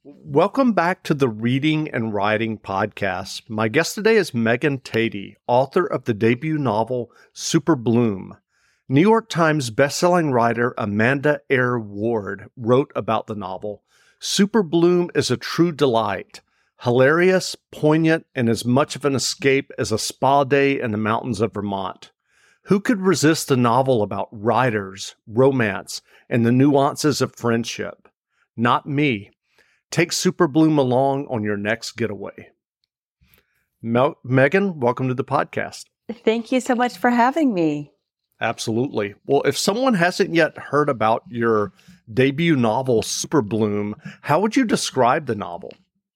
Welcome back to the Reading and Writing Podcast. My guest today is Megan Tadey, author of the debut novel Super Bloom. New York Times bestselling writer Amanda Eyre Ward wrote about the novel. Super Bloom is a true delight, hilarious, poignant, and as much of an escape as a spa day in the mountains of Vermont. Who could resist a novel about writers, romance, and the nuances of friendship? Not me. Take Super Bloom along on your next getaway. Megan, welcome to the podcast. Thank you so much for having me. Absolutely. Well, if someone hasn't yet heard about your debut novel, Super Bloom, how would you describe the novel?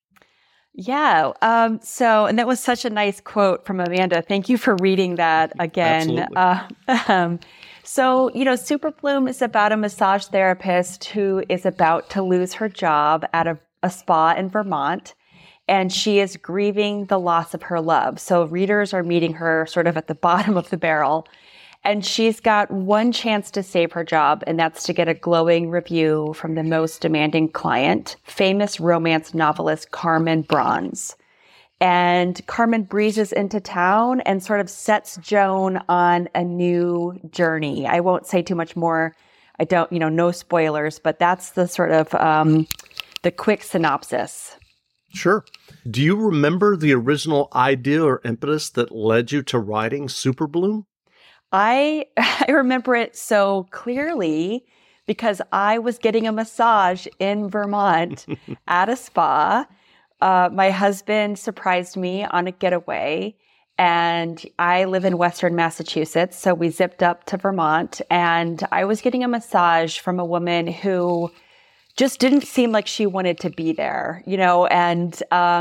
Yeah. And that was such a nice quote from Amanda. Thank you for reading that again. Absolutely. Super Bloom is about a massage therapist who is about to lose her job at a spa in Vermont, and she is grieving the loss of her love. So readers are meeting her sort of at the bottom of the barrel, and she's got one chance to save her job, and that's to get a glowing review from the most demanding client, famous romance novelist Carmen Brons. And Carmen breezes into town and sort of sets Joan on a new journey. I won't say too much more. I don't, no spoilers, but that's the sort of the quick synopsis. Sure. Do you remember the original idea or impetus that led you to writing Super Bloom? I remember it so clearly because I was getting a massage in Vermont at a spa. My husband surprised me on a getaway, and I live in Western Massachusetts. So we zipped up to Vermont, and I was getting a massage from a woman who just didn't seem like she wanted to be there, and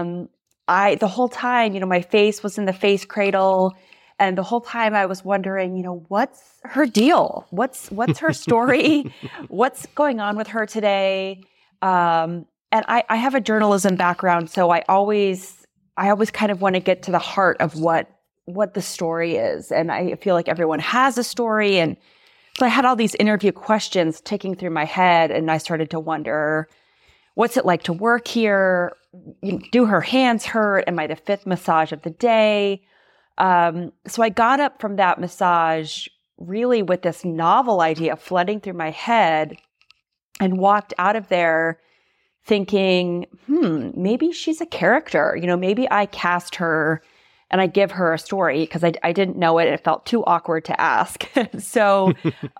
the whole time, my face was in the face cradle. And the whole time I was wondering, what's her deal? What's her story? What's going on with her today? And I have a journalism background, so I always kind of want to get to the heart of what the story is. And I feel like everyone has a story. And so I had all these interview questions ticking through my head, and I started to wonder, what's it like to work here? Do her hands hurt? Am I the fifth massage of the day? So I got up from that massage really with this novel idea flooding through my head and walked out of there thinking, maybe she's a character. Maybe I cast her and I give her a story because I didn't know it. It felt too awkward to ask. So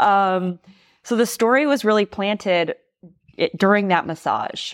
the story was really planted during that massage.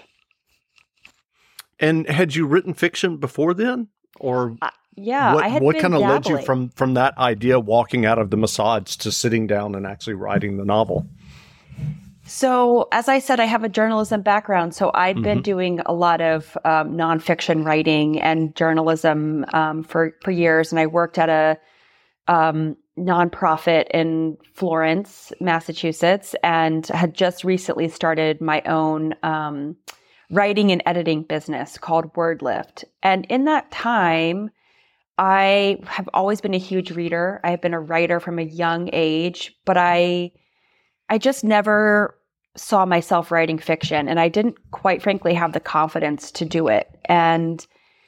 And had you written fiction before then? Or yeah, I had what been kind of led you dabbling. from that idea, walking out of the massage, to sitting down and actually writing the novel? So, as I said, I have a journalism background. So I'd been doing a lot of nonfiction writing and journalism for years. And I worked at a nonprofit in Florence, Massachusetts, and had just recently started my own writing and editing business called WordLift. And in that time, I have always been a huge reader. I've been a writer from a young age, but I just never saw myself writing fiction, and I didn't quite frankly have the confidence to do it. And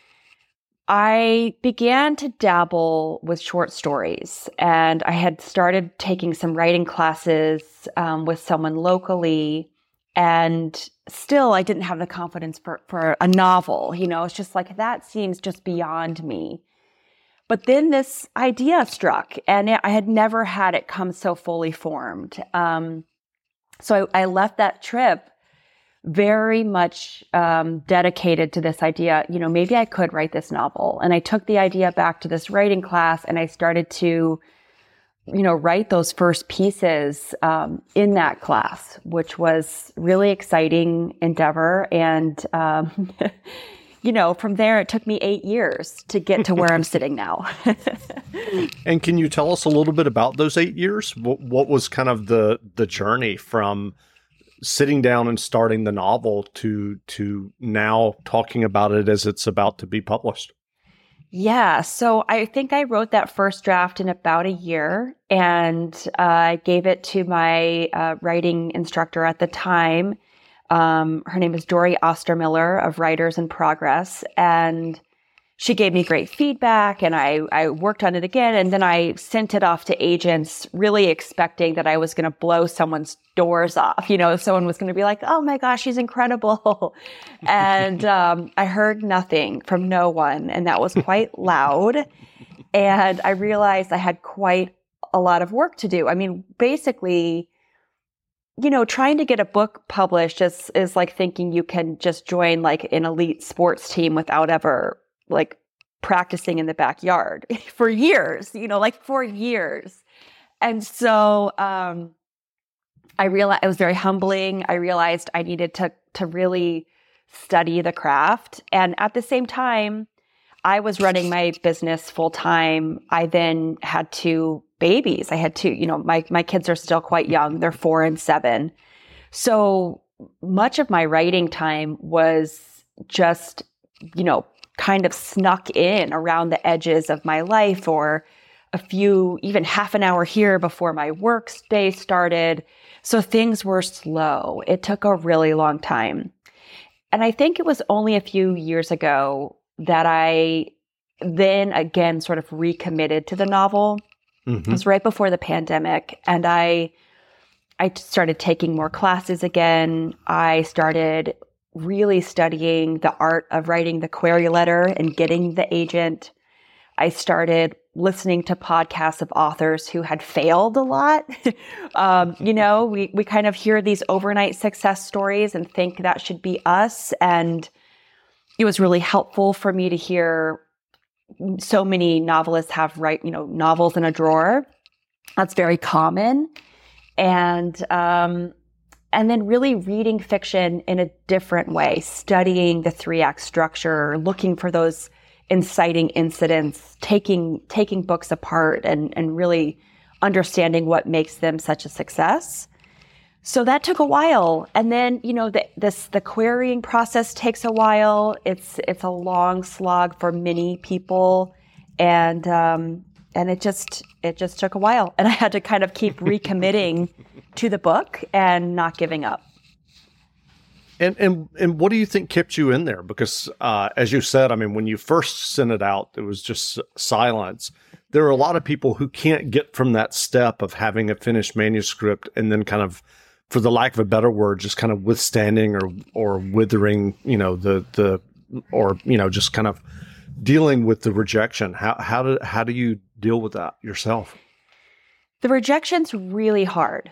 I began to dabble with short stories, and I had started taking some writing classes with someone locally, and still I didn't have the confidence for a novel. It's just like, that seems just beyond me. But then this idea struck, and I had never had it come so fully formed. So I left that trip very much dedicated to this idea, maybe I could write this novel. And I took the idea back to this writing class, and I started to, write those first pieces in that class, which was really exciting endeavor. And from there, it took me 8 years to get to where I'm sitting now. And can you tell us a little bit about those 8 years? What was kind of the journey from sitting down and starting the novel to now talking about it as it's about to be published? Yeah. So I think I wrote that first draft in about a year, and I gave it to my writing instructor at the time. Her name is Dory Ostermiller of Writers in Progress. And she gave me great feedback, and I worked on it again. And then I sent it off to agents, really expecting that I was going to blow someone's doors off. Someone was going to be like, oh my gosh, she's incredible. And I heard nothing from no one. And that was quite loud. And I realized I had quite a lot of work to do. I mean, basically, trying to get a book published is like thinking you can just join like an elite sports team without ever like practicing in the backyard for years, for years. And so I realized it was very humbling. I realized I needed to really study the craft. And at the same time, I was running my business full time. I then had 2 babies. I had 2, my kids are still quite young. They're 4 and 7. So much of my writing time was just, kind of snuck in around the edges of my life, or a few, even half an hour here before my work day started. So things were slow. It took a really long time. And I think it was only a few years ago that I then again sort of recommitted to the novel. It was right before the pandemic, and I started taking more classes again. I started really studying the art of writing the query letter and getting the agent. I started listening to podcasts of authors who had failed a lot. We kind of hear these overnight success stories and think that should be us. And it was really helpful for me to hear so many novelists have novels in a drawer. That's very common. And then really reading fiction in a different way, studying the 3-act structure, looking for those inciting incidents, taking books apart and really understanding what makes them such a success. So that took a while. And then, the querying process takes a while. It's a long slog for many people. And it just took a while. And I had to kind of keep recommitting to the book and not giving up. And what do you think kept you in there? Because as you said, I mean, when you first sent it out, it was just silence. There are a lot of people who can't get from that step of having a finished manuscript and then kind of, for the lack of a better word, just kind of withstanding or withering, just kind of dealing with the rejection. How do you deal with that yourself? The rejection's really hard.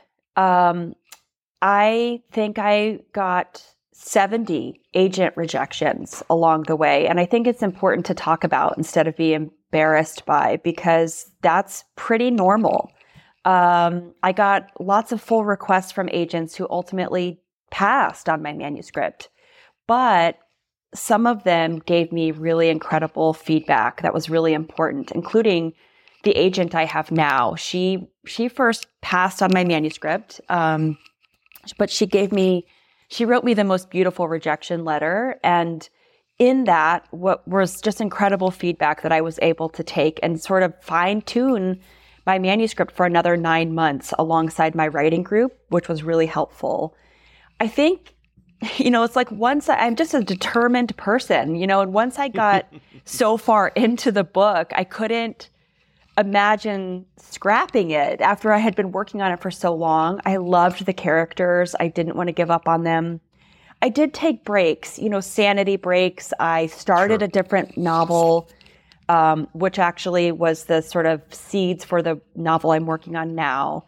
I think I got 70 agent rejections along the way. And I think it's important to talk about instead of be embarrassed by, because that's pretty normal. I got lots of full requests from agents who ultimately passed on my manuscript, but some of them gave me really incredible feedback that was really important, including the agent I have now. She first passed on my manuscript, but she wrote me the most beautiful rejection letter. And in that, what was just incredible feedback that I was able to take and sort of fine tune my manuscript for another 9 months alongside my writing group, which was really helpful. I think, it's like I'm just a determined person, and once I got so far into the book, I couldn't imagine scrapping it after I had been working on it for so long. I loved the characters. I didn't want to give up on them. I did take breaks, sanity breaks. I started a different novel, which actually was the sort of seeds for the novel I'm working on now.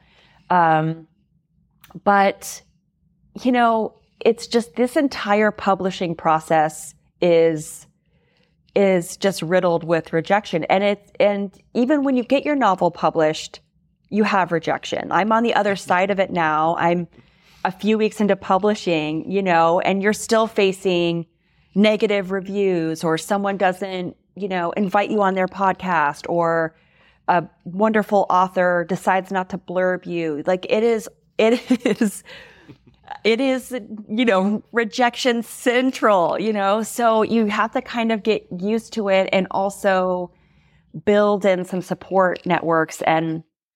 But, it's just this entire publishing process is just riddled with rejection. And even when you get your novel published, you have rejection. I'm on the other side of it now. I'm a few weeks into publishing, and you're still facing negative reviews, or someone doesn't, invite you on their podcast, or a wonderful author decides not to blurb you. Like it is, rejection central, so you have to kind of get used to it and also build in some support networks. And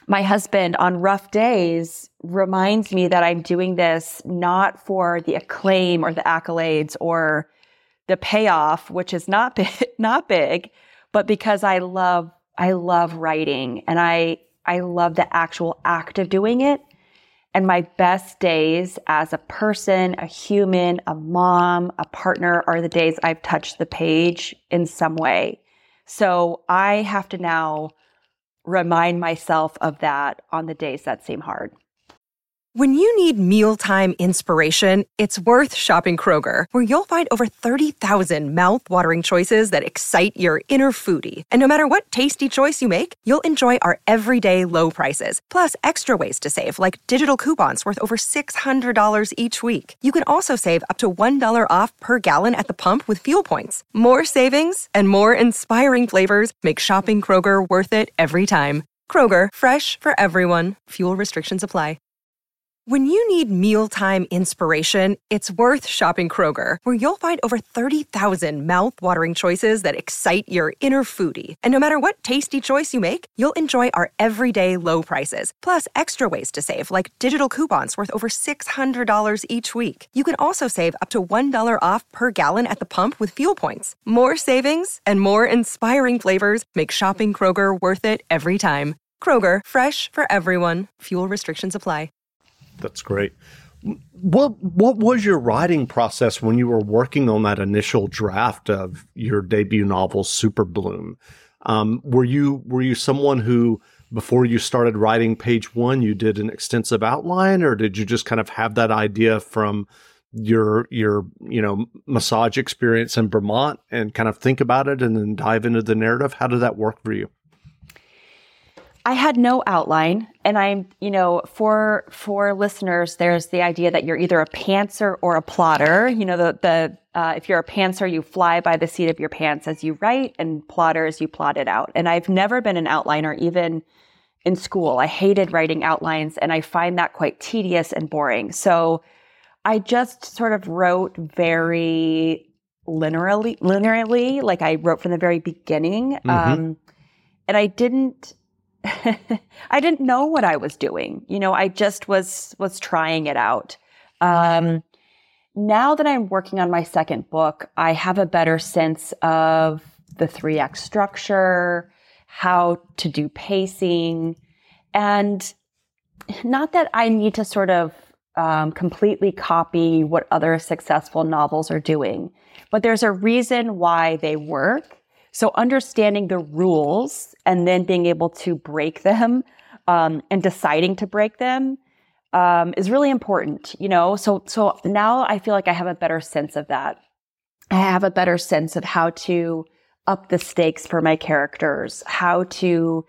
my husband on rough days reminds me that I'm doing this not for the acclaim or the accolades or the payoff, which is not big, but because I love writing, and I love the actual act of doing it. And my best days as a person, a human, a mom, a partner are the days I've touched the page in some way. So I have to now remind myself of that on the days that seem hard. When you need mealtime inspiration, it's worth shopping Kroger, where you'll find over 30,000 mouth-watering choices that excite your inner foodie. And no matter what tasty choice you make, you'll enjoy our everyday low prices, plus extra ways to save, like digital coupons worth over $600 each week. You can also save up to $1 off per gallon at the pump with fuel points. More savings and more inspiring flavors make shopping Kroger worth it every time. Kroger, fresh for everyone. Fuel restrictions apply. When you need mealtime inspiration, it's worth shopping Kroger, where you'll find over 30,000 mouth-watering choices that excite your inner foodie. And no matter what tasty choice you make, you'll enjoy our everyday low prices, plus extra ways to save, like digital coupons worth over $600 each week. You can also save up to $1 off per gallon at the pump with fuel points. More savings and more inspiring flavors make shopping Kroger worth it every time. Kroger, fresh for everyone. Fuel restrictions apply. That's great. What was your writing process when you were working on that initial draft of your debut novel, Super Bloom? Were you someone who, before you started writing page one, you did an extensive outline, or did you just kind of have that idea from your massage experience in Vermont and kind of think about it and then dive into the narrative? How did that work for you? I had no outline, and for listeners, there's the idea that you're either a pantser or a plotter. If you're a pantser, you fly by the seat of your pants as you write, and plotters, you plot it out. And I've never been an outliner, even in school. I hated writing outlines, and I find that quite tedious and boring. So I just sort of wrote very linearly, like I wrote from the very beginning. And I didn't know what I was doing. I just was trying it out. Now that I'm working on my second book, I have a better sense of the 3-act structure, how to do pacing, and not that I need to sort of completely copy what other successful novels are doing, but there's a reason why they work. So understanding the rules and then being able to break them and deciding to break them is really important, So now I feel like I have a better sense of that. I have a better sense of how to up the stakes for my characters, how to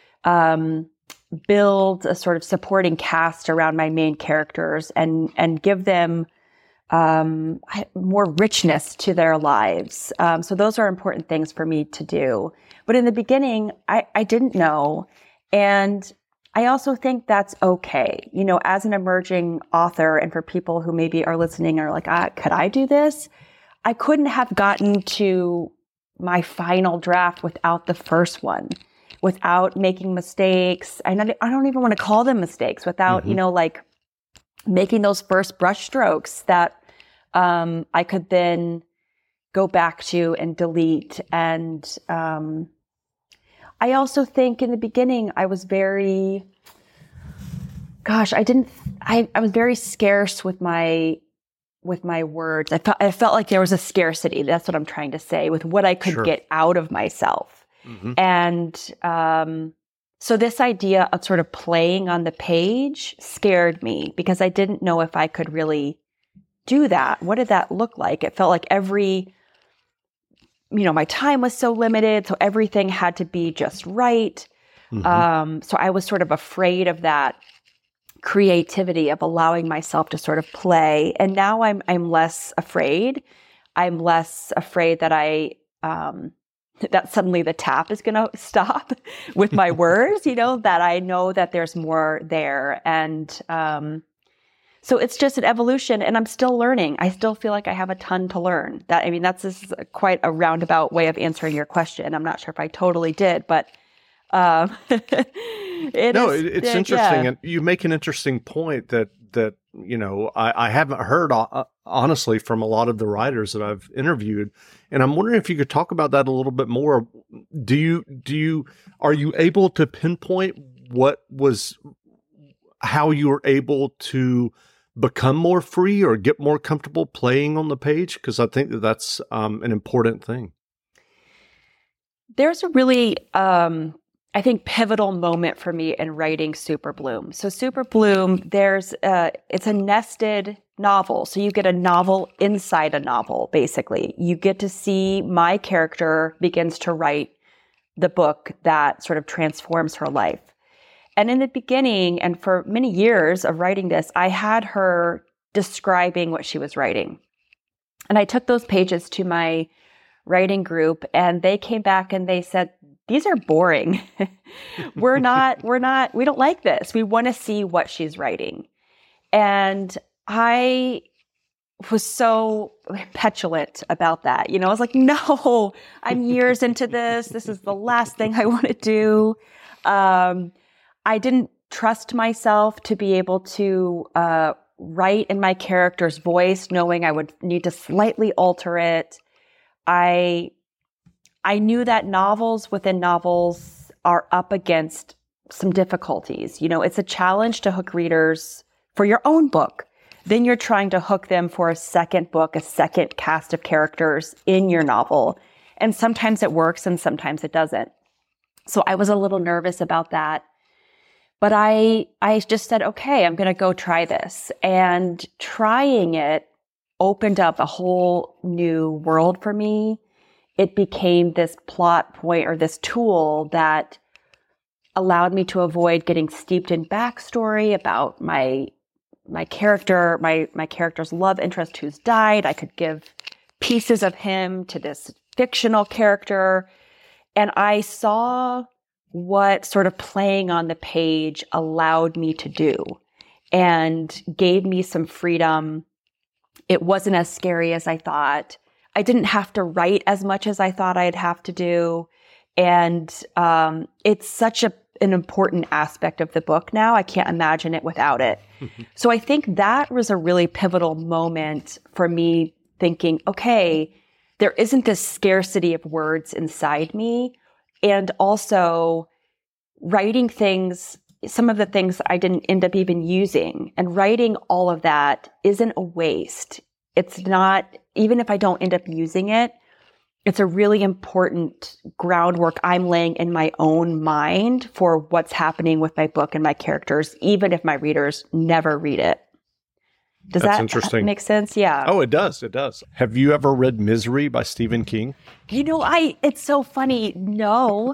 build a sort of supporting cast around my main characters and give them more richness to their lives. So those are important things for me to do. But in the beginning, I didn't know. And I also think that's okay. As an emerging author, and for people who maybe are listening are like, could I do this? I couldn't have gotten to my final draft without the first one, without making mistakes. I don't even want to call them mistakes, without, making those first brush strokes that I could then go back to and delete. And I also think in the beginning I was very, I was very scarce with my words. I felt like there was a scarcity. That's what I'm trying to say, with what I could get out of myself. And so this idea of sort of playing on the page scared me, because I didn't know if I could really do that. What did that look like? It felt like my time was so limited, so everything had to be just right. So I was sort of afraid of that creativity, of allowing myself to sort of play. And now I'm less afraid. I'm less afraid that that suddenly the tap is going to stop with my words, that I know that there's more there. And so it's just an evolution, and I'm still learning. I still feel like I have a ton to learn. This is quite a roundabout way of answering your question. I'm not sure if I totally did, but It's interesting. And you make an interesting point that I haven't heard honestly from a lot of the writers that I've interviewed. And I'm wondering if you could talk about that a little bit more. Are you able to pinpoint how you were able to become more free or get more comfortable playing on the page? Because I think that's an important thing. There's a really, I think, pivotal moment for me in writing Super Bloom. So Super Bloom, it's a nested novel. So you get a novel inside a novel, basically. You get to see my character begins to write the book that sort of transforms her life. And in the beginning, and for many years of writing this, I had her describing what she was writing. And I took those pages to my writing group, and they came back and they said, these are boring. we don't like this. We want to see what she's writing. And I was so petulant about that. I was like, no, I'm years into this. This is the last thing I want to do. I didn't trust myself to be able to write in my character's voice, knowing I would need to slightly alter it. I knew that novels within novels are up against some difficulties. It's a challenge to hook readers for your own book. Then you're trying to hook them for a second book, a second cast of characters in your novel. And sometimes it works and sometimes it doesn't. So I was a little nervous about that. But I just said, okay, I'm going to go try this. And trying it opened up a whole new world for me. It became this plot point or this tool that allowed me to avoid getting steeped in backstory about my character, my character's love interest who's died. I could give pieces of him to this fictional character. And I saw what sort of playing on the page allowed me to do and gave me some freedom. It wasn't as scary as I thought. I didn't have to write as much as I thought I'd have to do. And it's such an important aspect of the book now. I can't imagine it without it. So I think that was a really pivotal moment for me thinking, okay, there isn't this scarcity of words inside me. And also writing things, some of the things I didn't end up even using, and writing all of that isn't a waste. It's not, even if I don't end up using it, it's a really important groundwork I'm laying in my own mind for what's happening with my book and my characters, even if my readers never read it. Does That's that interesting. Make sense? Yeah. Oh, it does. It does. Have you ever read Misery by Stephen King? It's so funny. No.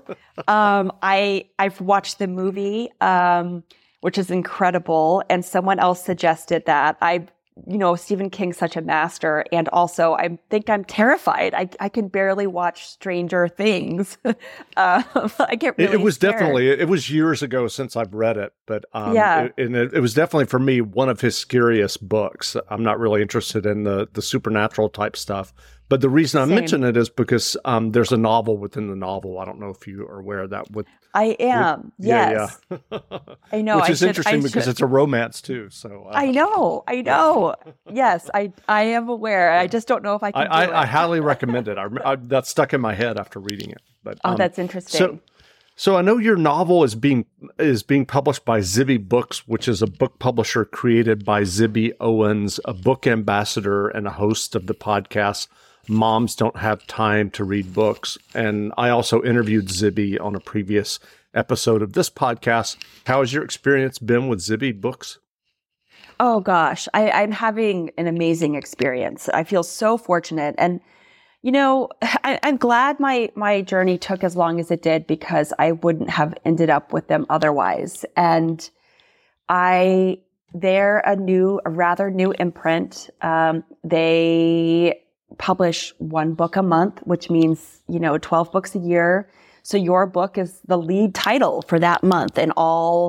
I've watched the movie, which is incredible. And someone else suggested that. Stephen King's such a master. And also I think I'm terrified. I can barely watch Stranger Things. I get really It was scared. definitely, it was years ago since I've read it, but it was definitely for me one of his scariest books. I'm not really interested in the supernatural type stuff. But the reason I mention it is because there's a novel within the novel. I don't know if you are aware of that. I am. Yes. Yeah. I know. Which is interesting because it's a romance too. So I know. Yes, I am aware. I just don't know if I can do it. I highly recommend it. That stuck in my head after reading it. But that's interesting. So I know your novel is being published by Zibby Books, which is a book publisher created by Zibby Owens, a book ambassador and a host of the podcast Moms Don't Have Time to Read Books. And I also interviewed Zibby on a previous episode of this podcast. How has your experience been with Zibby Books? Oh gosh, I'm having an amazing experience. I feel so fortunate. And, I'm glad my journey took as long as it did because I wouldn't have ended up with them otherwise. And they're a rather new imprint. They publish one book a month, which means, 12 books a year. So your book is the lead title for that month, and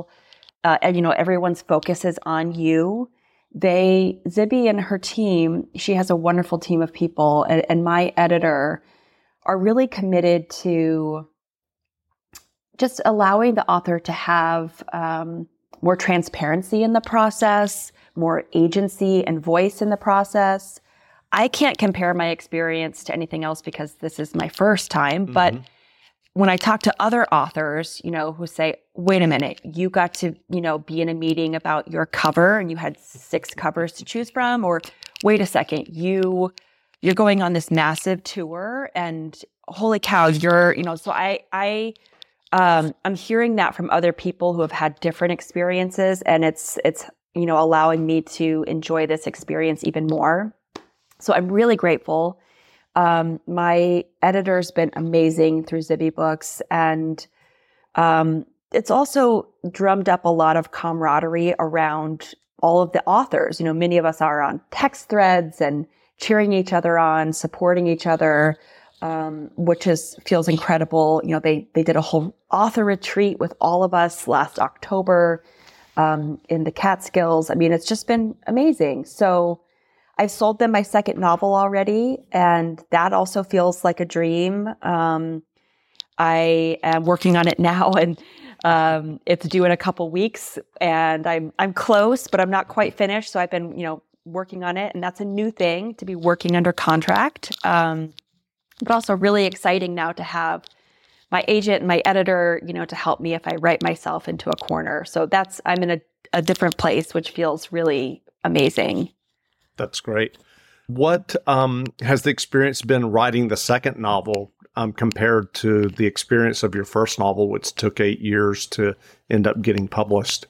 everyone's focus is on you. Zibby and her team, she has a wonderful team of people, and my editor are really committed to just allowing the author to have more transparency in the process, more agency and voice in the process. I can't compare my experience to anything else because this is my first time, but when I talk to other authors, who say, wait a minute, you got to, be in a meeting about your cover and you had 6 covers to choose from, or wait a second, you're going on this massive tour and holy cow, so I'm hearing that from other people who have had different experiences, and it's allowing me to enjoy this experience even more. So I'm really grateful. My editor's been amazing through Zibby Books, and it's also drummed up a lot of camaraderie around all of the authors. Many of us are on text threads and cheering each other on, supporting each other, which feels incredible. They did a whole author retreat with all of us last October in the Catskills. I mean, it's just been amazing. So I've sold them my second novel already, and that also feels like a dream. I am working on it now, and it's due in a couple weeks, and I'm close, but I'm not quite finished. So I've been, working on it, and that's a new thing to be working under contract. But also really exciting now to have my agent and my editor, to help me if I write myself into a corner. So I'm in a different place, which feels really amazing. That's great. What has the experience been writing the second novel compared to the experience of your first novel, which took 8 years to end up getting published?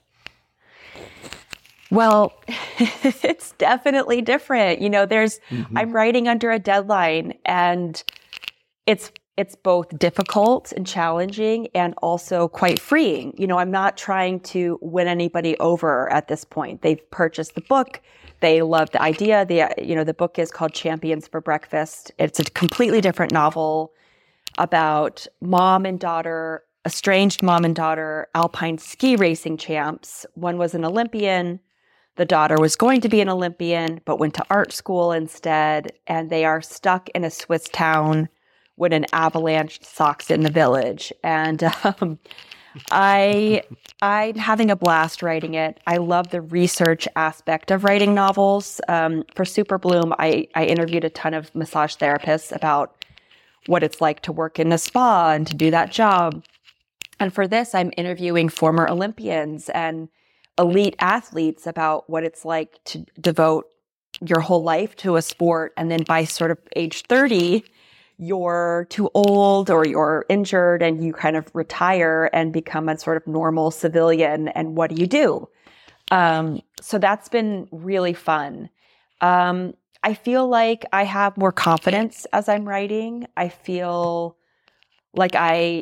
Well, it's definitely different. I'm writing under a deadline, and it's both difficult and challenging and also quite freeing. I'm not trying to win anybody over at this point. They've purchased the book. They love the idea. The book is called Champions for Breakfast. It's a completely different novel about estranged mom and daughter, alpine ski racing champs. One was an Olympian. The daughter was going to be an Olympian, but went to art school instead. And they are stuck in a Swiss town when an avalanche socks in the village. And I'm having a blast writing it. I love the research aspect of writing novels. For Super Bloom, I interviewed a ton of massage therapists about what it's like to work in a spa and to do that job. And for this, I'm interviewing former Olympians and elite athletes about what it's like to devote your whole life to a sport. And then by sort of age 30, you're too old or you're injured and you kind of retire and become a sort of normal civilian. And what do you do? So that's been really fun. I feel like I have more confidence as I'm writing. I feel like I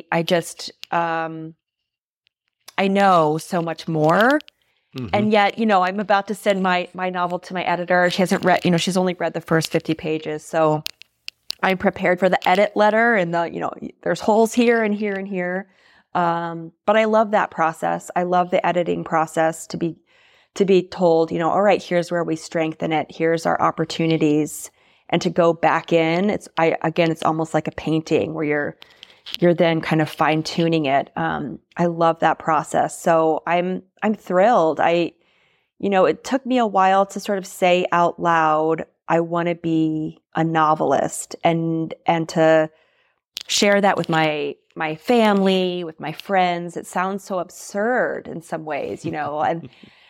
know so much more. Mm-hmm. And yet, I'm about to send my novel to my editor. She hasn't read, she's only read the first 50 pages. So I'm prepared for the edit letter and there's holes here and here and here. But I love that process. I love the editing process to be told, all right, here's where we strengthen it. Here's our opportunities. And to go back in, it's almost like a painting where you're then kind of fine tuning it. I love that process. So I'm thrilled. It took me a while to sort of say out loud, I want to be a novelist and to share that with my family, with my friends. It sounds so absurd in some ways, and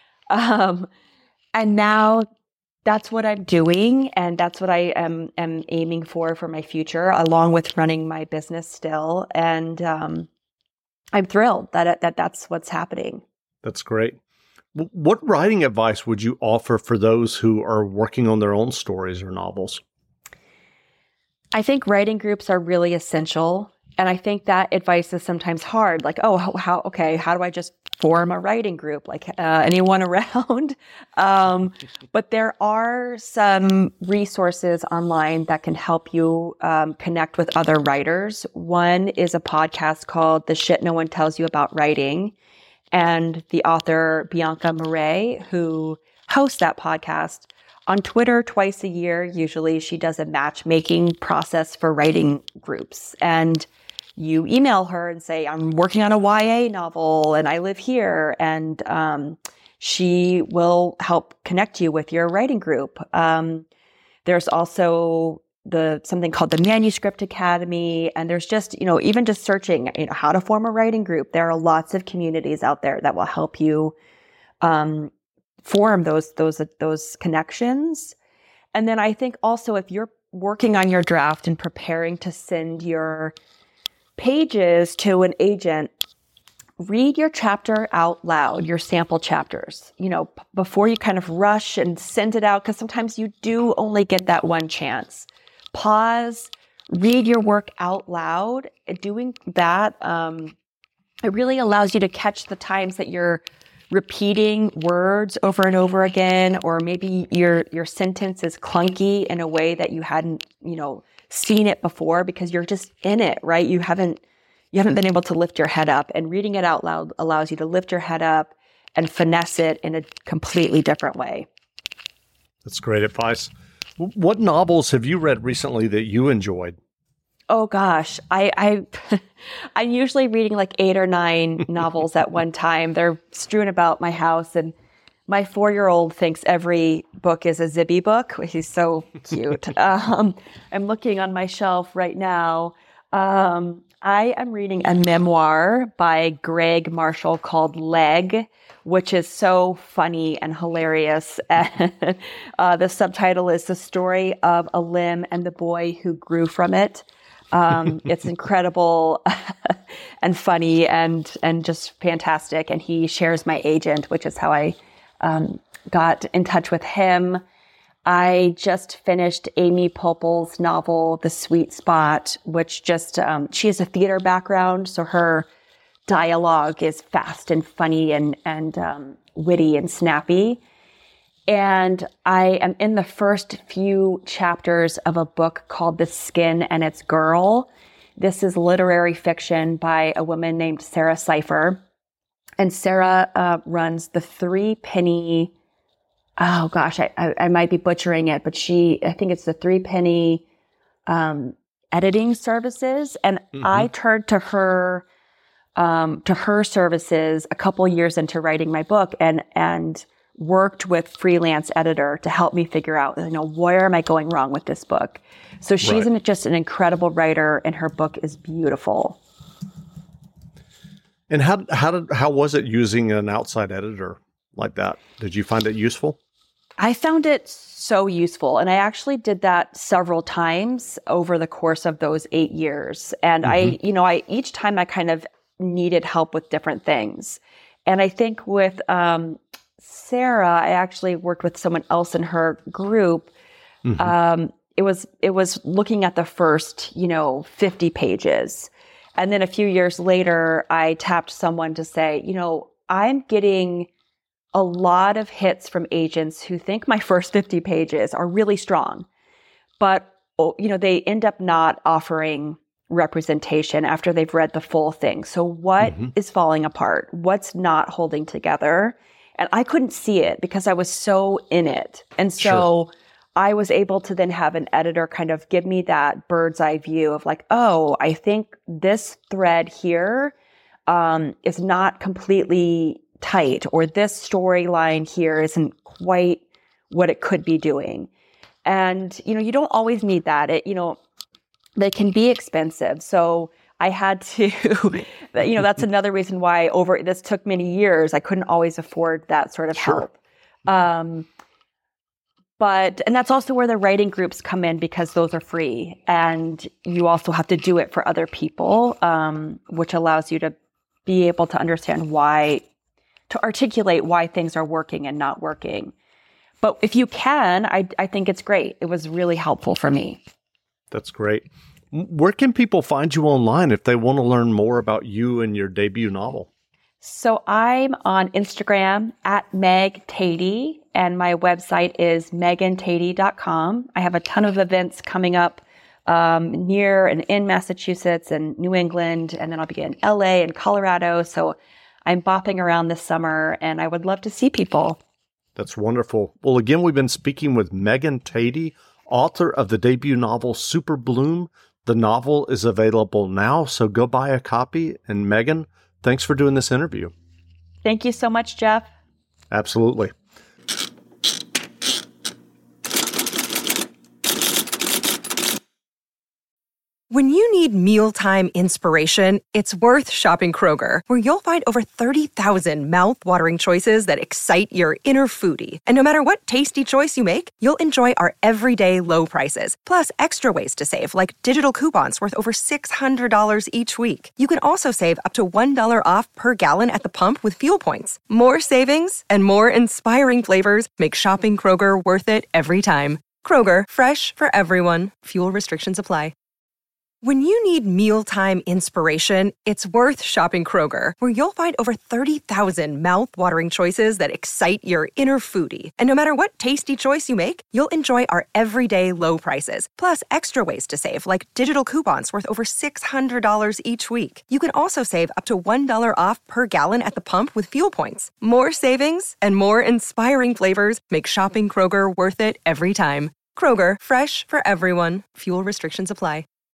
now that's what I'm doing, and that's what I am aiming for my future, along with running my business still. And I'm thrilled that that's what's happening. That's great. What writing advice would you offer for those who are working on their own stories or novels? I think writing groups are really essential. And I think that advice is sometimes hard. Like, how do I just form a writing group? Like, anyone around? But there are some resources online that can help you connect with other writers. One is a podcast called The Shit No One Tells You About Writing. And the author, Bianca Murray, who hosts that podcast, on Twitter twice a year, usually she does a matchmaking process for writing groups. And you email her and say, I'm working on a YA novel and I live here. And she will help connect you with your writing group. There's also something called the Manuscript Academy. And there's just, even just searching, how to form a writing group. There are lots of communities out there that will help you form those connections. And then I think also if you're working on your draft and preparing to send your pages to an agent, read your chapter out loud, your sample chapters, before you kind of rush and send it out, because sometimes you do only get that one chance. Pause, read your work out loud. Doing that, it really allows you to catch the times that you're repeating words over and over again, or maybe your sentence is clunky in a way that you hadn't, seen it before because you're just in it, right? You haven't been able to lift your head up, and reading it out loud allows you to lift your head up and finesse it in a completely different way. That's great advice. What novels have you read recently that you enjoyed? Oh gosh, I'm usually reading like 8 or 9 novels at one time. They're strewn about my house, and my 4-year-old thinks every book is a Zibby book. He's so cute. I'm looking on my shelf right now. I am reading a memoir by Greg Marshall called Leg, which is so funny and hilarious. The subtitle is The Story of a Limb and the Boy Who Grew from It. It's incredible and funny and just fantastic. And he shares my agent, which is how I got in touch with him. I just finished Amy Popple's novel, The Sweet Spot, which just, she has a theater background, so her dialogue is fast and funny and witty and snappy. And I am in the first few chapters of a book called The Skin and Its Girl. This is literary fiction by a woman named Sarah Cipher. And Sarah runs the 3-penny, oh gosh, I might be butchering it, but I think it's the 3-penny editing services. And I turned to her services a couple years into writing my book and worked with freelance editor to help me figure out, where am I going wrong with this book? So she's just an incredible writer, and her book is beautiful. And how was it using an outside editor like that? Did you find it useful? I found it so useful. And I actually did that several times over the course of those 8 years. And I each time I kind of needed help with different things. And I think with Sarah, I actually worked with someone else in her group. It was looking at the first, 50 pages. And then a few years later, I tapped someone to say, I'm getting a lot of hits from agents who think my first 50 pages are really strong, but, they end up not offering representation after they've read the full thing. So what is falling apart? What's not holding together? And I couldn't see it because I was so in it. And so I was able to then have an editor kind of give me that bird's eye view of like, oh, I think this thread here is not completely tight, or this storyline here isn't quite what it could be doing. And, you don't always need that. They can be expensive. So I had to, that's another reason why this took many years. I couldn't always afford that sort of help. And that's also where the writing groups come in, because those are free. And you also have to do it for other people, which allows you to be able to understand to articulate why things are working and not working. But if you can, I think it's great. It was really helpful for me. That's great. Where can people find you online if they want to learn more about you and your debut novel? So I'm on Instagram at Meg Tady, and my website is megantady.com. I have a ton of events coming up near and in Massachusetts and New England, and then I'll be in LA and Colorado. So I'm bopping around this summer, and I would love to see people. That's wonderful. Well, again, we've been speaking with Megan Tady, author of the debut novel Super Bloom, The novel is available now, so go buy a copy. And Megan, thanks for doing this interview. Thank you so much, Jeff. Absolutely. When you need mealtime inspiration, it's worth shopping Kroger, where you'll find over 30,000 mouth-watering choices that excite your inner foodie. And no matter what tasty choice you make, you'll enjoy our everyday low prices, plus extra ways to save, like digital coupons worth over $600 each week. You can also save up to $1 off per gallon at the pump with fuel points. More savings and more inspiring flavors make shopping Kroger worth it every time. Kroger, fresh for everyone. Fuel restrictions apply. When you need mealtime inspiration, it's worth shopping Kroger, where you'll find over 30,000 mouth-watering choices that excite your inner foodie. And no matter what tasty choice you make, you'll enjoy our everyday low prices, plus extra ways to save, like digital coupons worth over $600 each week. You can also save up to $1 off per gallon at the pump with fuel points. More savings and more inspiring flavors make shopping Kroger worth it every time. Kroger, fresh for everyone. Fuel restrictions apply.